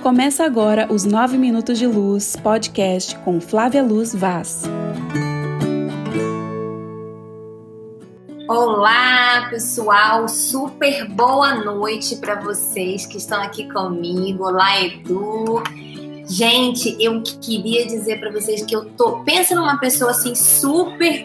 Começa agora os 9 Minutos de Luz, podcast com Flávia Luz Vaz. Olá, pessoal, super boa noite para vocês que estão aqui comigo. Olá, Edu. Gente, eu queria dizer para vocês que pensa numa pessoa assim super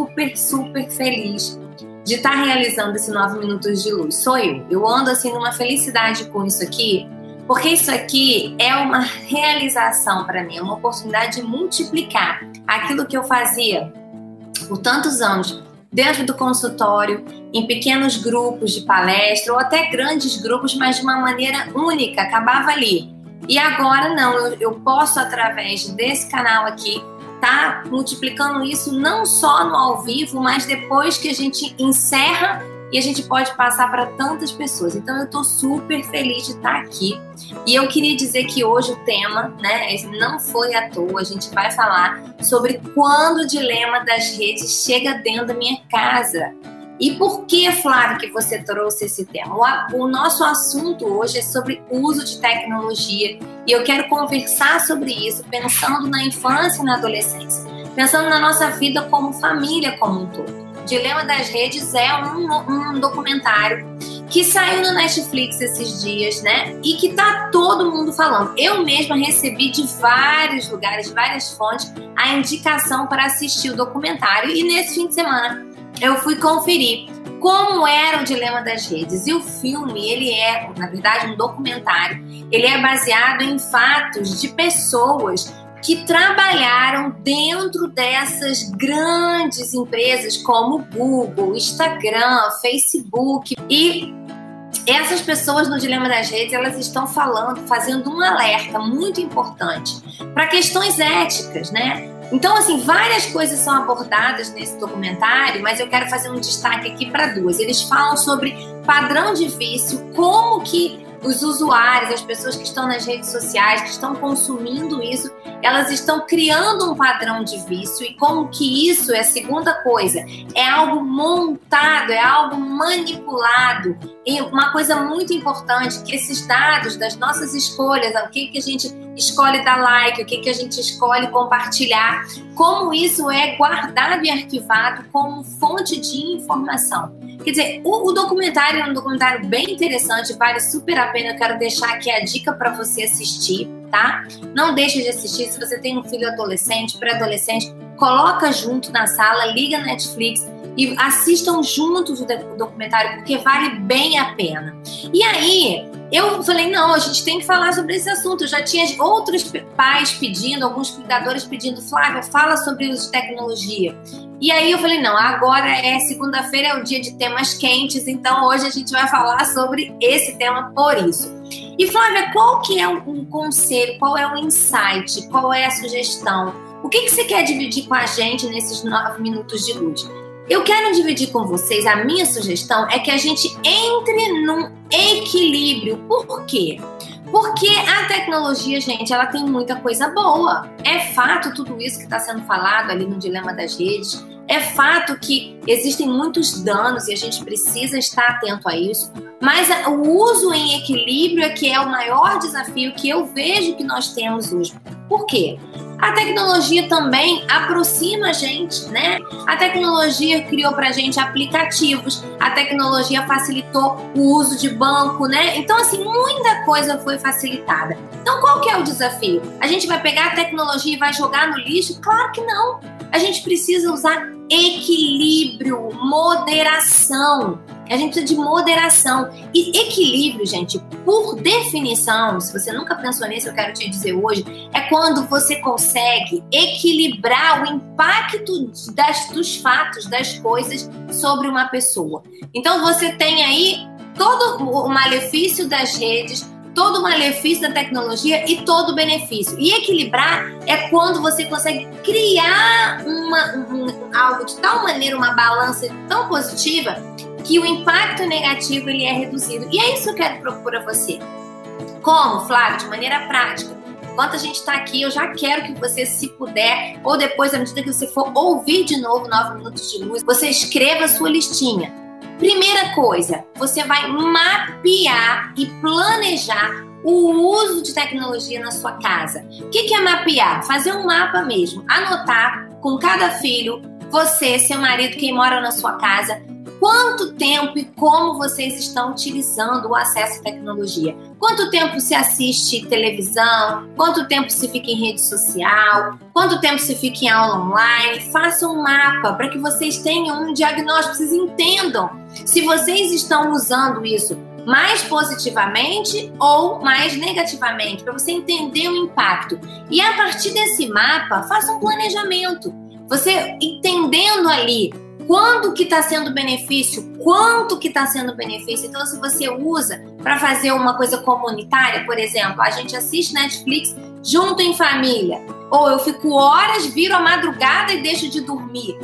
feliz de estar realizando esse 9 Minutos de Luz. Sou eu. Eu ando assim numa felicidade com isso aqui, porque isso aqui é uma realização para mim, é uma oportunidade de multiplicar aquilo que eu fazia por tantos anos dentro do consultório, em pequenos grupos de palestra ou até grandes grupos, mas de uma maneira única, acabava ali. E agora não, eu posso, através desse canal aqui, tá multiplicando isso não só no ao vivo, mas depois que a gente encerra e a gente pode passar para tantas pessoas. Então eu estou super feliz de estar aqui. E eu queria dizer que hoje o tema, né, não foi à toa, a gente vai falar sobre quando o dilema das redes chega dentro da minha casa. E por que, Flávia, que você trouxe esse tema? O nosso assunto hoje é sobre uso de tecnologia e eu quero conversar sobre isso pensando na infância e na adolescência, pensando na nossa vida como família como um todo. O Dilema das Redes é um documentário que saiu no Netflix esses dias, né? E que tá todo mundo falando. Eu mesma recebi de vários lugares, de várias fontes, a indicação para assistir o documentário. E nesse fim de semana eu fui conferir como era o Dilema das Redes. E o filme, ele é, na verdade, um documentário. Ele é baseado em fatos de pessoas que trabalharam dentro dessas grandes empresas como Google, Instagram, Facebook. E essas pessoas no Dilema das Redes, elas estão fazendo um alerta muito importante para questões éticas, né? Então, assim, várias coisas são abordadas nesse documentário, mas eu quero fazer um destaque aqui para duas. Eles falam sobre padrão de vício, como que os usuários, as pessoas que estão nas redes sociais, que estão consumindo isso, elas estão criando um padrão de vício e como que isso é a segunda coisa, é algo montado, é algo manipulado. E uma coisa muito importante, que esses dados das nossas escolhas, o que a gente escolhe dar like, o que a gente escolhe compartilhar, como isso é guardado e arquivado como fonte de informação. Quer dizer, o documentário é um documentário bem interessante, vale super a pena. Eu quero deixar aqui a dica para você assistir, tá? Não deixe de assistir. Se você tem um filho adolescente, pré-adolescente, coloca junto na sala, liga a Netflix e assistam juntos o documentário, porque vale bem a pena. E aí, eu falei, não, a gente tem que falar sobre esse assunto. Eu já tinha outros pais pedindo, alguns cuidadores pedindo, Flávia, fala sobre o uso de tecnologia. E aí eu falei, não, agora segunda-feira, é o dia de temas quentes, então hoje a gente vai falar sobre esse tema por isso. E Flávia, qual que é um conselho, qual é o insight, qual é a sugestão? O que você quer dividir com a gente nesses 9 minutos de luz? Eu quero dividir com vocês, a minha sugestão é que a gente entre num equilíbrio. Por quê? Porque a tecnologia, gente, ela tem muita coisa boa. É fato tudo isso que está sendo falado ali no Dilema das Redes. É fato que existem muitos danos e a gente precisa estar atento a isso. Mas o uso em equilíbrio é que é o maior desafio que eu vejo que nós temos hoje. Por quê? A tecnologia também aproxima a gente, né? A tecnologia criou pra gente aplicativos, a tecnologia facilitou o uso de banco, né? Então, assim, muita coisa foi facilitada. Então, qual que é o desafio? A gente vai pegar a tecnologia e vai jogar no lixo? Claro que não. A gente precisa usar equilíbrio, moderação. A gente precisa de moderação. E equilíbrio, gente, por definição, se você nunca pensou nisso, eu quero te dizer hoje, é quando você consegue equilibrar o impacto dos fatos, das coisas sobre uma pessoa. Então você tem aí todo o malefício das redes, todo o malefício da tecnologia e todo o benefício. E equilibrar é quando você consegue criar algo de tal maneira, uma balança tão positiva, que o impacto negativo ele é reduzido. E é isso que eu quero propor a você. Como, Flávia? De maneira prática. Enquanto a gente está aqui, eu já quero que você, se puder, ou depois, à medida que você for ouvir de novo 9 Minutos de Luz, você escreva a sua listinha. Primeira coisa, você vai mapear e planejar o uso de tecnologia na sua casa. O que é mapear? Fazer um mapa mesmo. Anotar com cada filho, você, seu marido, quem mora na sua casa, quanto tempo e como vocês estão utilizando o acesso à tecnologia. Quanto tempo se assiste televisão, quanto tempo se fica em rede social, quanto tempo se fica em aula online. Façam um mapa para que vocês tenham um diagnóstico, vocês entendam se vocês estão usando isso mais positivamente ou mais negativamente, para você entender o impacto. E a partir desse mapa, faça um planejamento. Você entendendo ali quando que está sendo benefício, quanto que está sendo benefício. Então, se você usa para fazer uma coisa comunitária, por exemplo, a gente assiste Netflix junto em família, ou eu fico horas, viro a madrugada e deixo de dormir.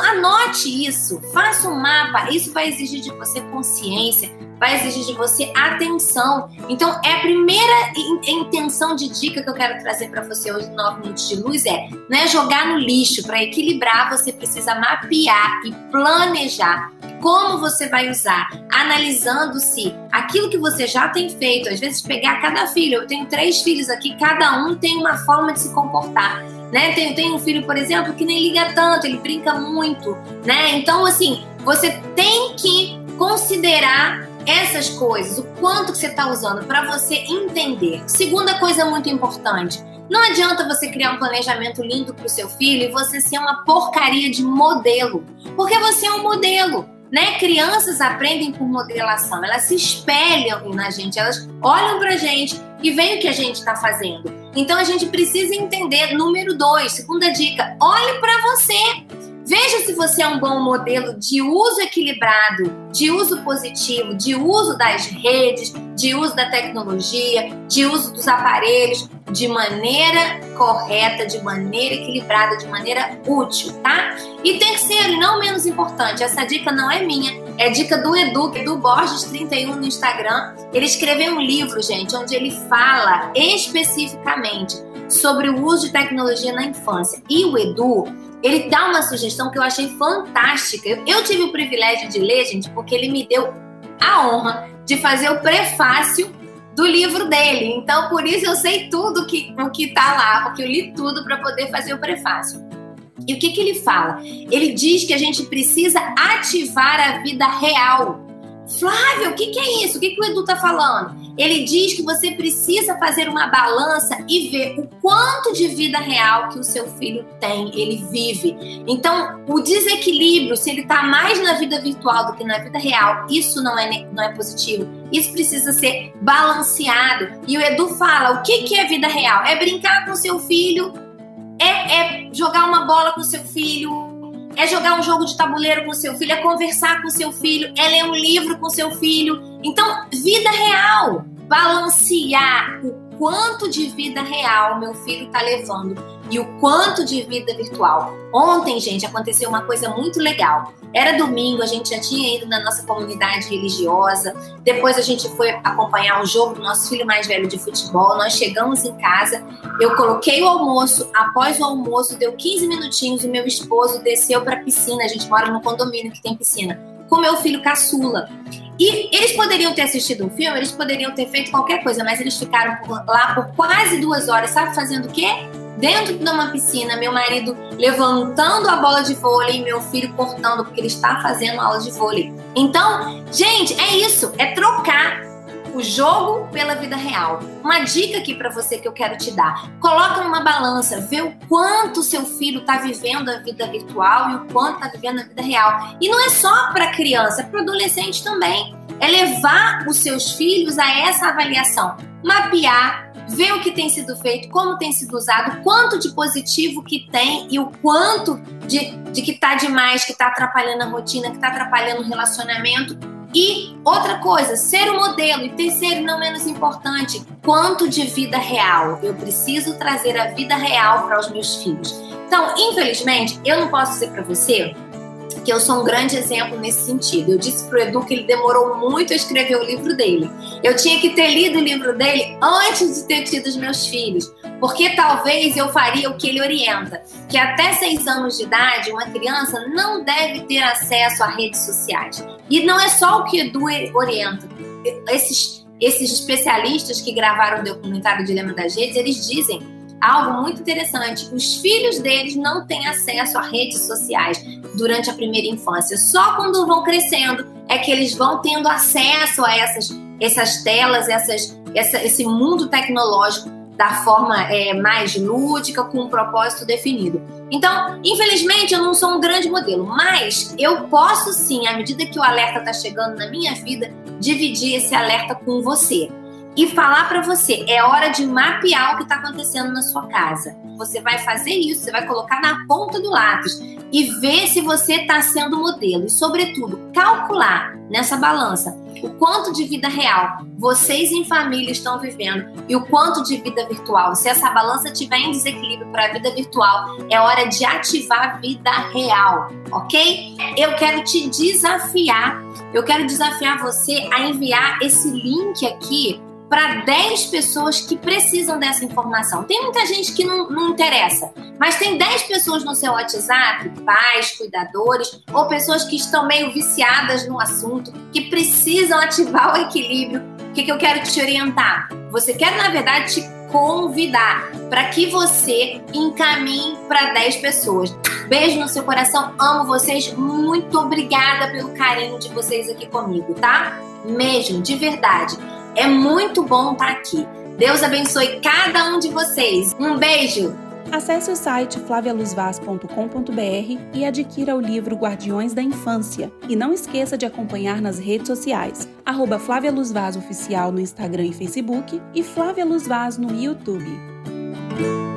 Anote isso, faça um mapa. Isso vai exigir de você consciência, vai exigir de você atenção. Então, a primeira intenção de dica que eu quero trazer para você hoje no 9 Minutos de Luz não é jogar no lixo. Para equilibrar, você precisa mapear e planejar como você vai usar, analisando se aquilo que você já tem feito, às vezes pegar cada filho. Eu tenho 3 filhos aqui, cada um tem uma forma de se comportar. Né? Tem um filho, por exemplo, que nem liga tanto, ele brinca muito, né? Então, assim, você tem que considerar essas coisas, o quanto que você está usando para você entender. Segunda coisa muito importante, não adianta você criar um planejamento lindo para o seu filho e você ser uma porcaria de modelo, porque você é um modelo. Né? Crianças aprendem por modelação, elas se espelham na gente, elas olham pra gente e veem o que a gente está fazendo. Então a gente precisa entender. Número 2, segunda dica, olhe para você. Veja se você é um bom modelo de uso equilibrado, de uso positivo, de uso das redes, de uso da tecnologia, de uso dos aparelhos, de maneira correta, de maneira equilibrada, de maneira útil, tá? E terceiro, e não menos importante, essa dica não é minha, é dica do Edu, do Borges 31 no Instagram. Ele escreveu um livro, gente, onde ele fala especificamente sobre o uso de tecnologia na infância. E o Edu, ele dá uma sugestão que eu achei fantástica. Eu tive o privilégio de ler, gente, porque ele me deu a honra de fazer o prefácio do livro dele. Então, por isso eu sei tudo o que tá lá, porque eu li tudo para poder fazer o prefácio. E o que ele fala? Ele diz que a gente precisa ativar a vida real. Flávia, o que é isso? O que o Edu tá falando? Ele diz que você precisa fazer uma balança e ver o quanto de vida real que o seu filho tem, ele vive. Então, o desequilíbrio, se ele tá mais na vida virtual do que na vida real, isso não é positivo. Isso precisa ser balanceado. E o Edu fala, o que é vida real? É brincar com seu filho, é jogar uma bola com seu filho, é jogar um jogo de tabuleiro com seu filho, é conversar com seu filho, é ler um livro com seu filho. Então, vida real. Balancear o quanto de vida real meu filho está levando e o quanto de vida virtual. Ontem, gente, aconteceu uma coisa muito legal. Era domingo, a gente já tinha ido na nossa comunidade religiosa. Depois a gente foi acompanhar o jogo do nosso filho mais velho de futebol. Nós chegamos em casa, eu coloquei o almoço. Após o almoço, deu 15 minutinhos, o meu esposo desceu para a piscina. A gente mora num condomínio que tem piscina, com meu filho caçula. E eles poderiam ter assistido um filme, eles poderiam ter feito qualquer coisa, mas eles ficaram lá por quase 2 horas, sabe fazendo o quê? Dentro de uma piscina, meu marido levantando a bola de vôlei e meu filho cortando, porque ele está fazendo aula de vôlei. Então, gente, é isso, é trocar o jogo pela vida real. Uma dica aqui para você que eu quero te dar. Coloca numa balança, vê o quanto seu filho está vivendo a vida virtual e o quanto está vivendo a vida real. E não é só para criança, é para adolescente também. É levar os seus filhos a essa avaliação. Mapear, ver o que tem sido feito, como tem sido usado, quanto de positivo que tem e o quanto de que está demais, que está atrapalhando a rotina, que está atrapalhando o relacionamento. E outra coisa, ser o modelo. E terceiro, não menos importante, quanto de vida real. Eu preciso trazer a vida real para os meus filhos. Então, infelizmente, eu não posso dizer para você que eu sou um grande exemplo nesse sentido. Eu disse pro Edu que ele demorou muito a escrever o livro dele. Eu tinha que ter lido o livro dele antes de ter tido os meus filhos, porque talvez eu faria o que ele orienta, que até 6 anos de idade, uma criança não deve ter acesso a redes sociais. E não é só o que Edu orienta. esses especialistas que gravaram o documentário Dilema das Redes, eles dizem algo muito interessante. Os filhos deles não têm acesso a redes sociais durante a primeira infância. Só quando vão crescendo é que eles vão tendo acesso a essas telas, esse mundo tecnológico da forma mais lúdica, com um propósito definido. Então, infelizmente, eu não sou um grande modelo, mas eu posso sim, à medida que o alerta está chegando na minha vida, dividir esse alerta com você. E falar para você, é hora de mapear o que está acontecendo na sua casa. Você vai fazer isso, você vai colocar na ponta do lápis e ver se você está sendo modelo. E, sobretudo, calcular nessa balança o quanto de vida real vocês em família estão vivendo e o quanto de vida virtual. Se essa balança estiver em desequilíbrio para a vida virtual, é hora de ativar a vida real, ok? Eu quero te desafiar, você a enviar esse link aqui para 10 pessoas que precisam dessa informação. Tem muita gente que não interessa, mas tem 10 pessoas no seu WhatsApp, pais, cuidadores, ou pessoas que estão meio viciadas no assunto, que precisam ativar o equilíbrio. O que eu quero te orientar? Você quer, na verdade, te convidar para que você encaminhe para 10 pessoas. Beijo no seu coração, amo vocês, muito obrigada pelo carinho de vocês aqui comigo, tá? Mesmo, de verdade. É muito bom estar aqui. Deus abençoe cada um de vocês. Um beijo! Acesse o site flavialuzvaz.com.br e adquira o livro Guardiões da Infância. E não esqueça de acompanhar nas redes sociais, @FláviaLuzVaz Oficial no Instagram e Facebook e Flávia Luz Vaz no YouTube.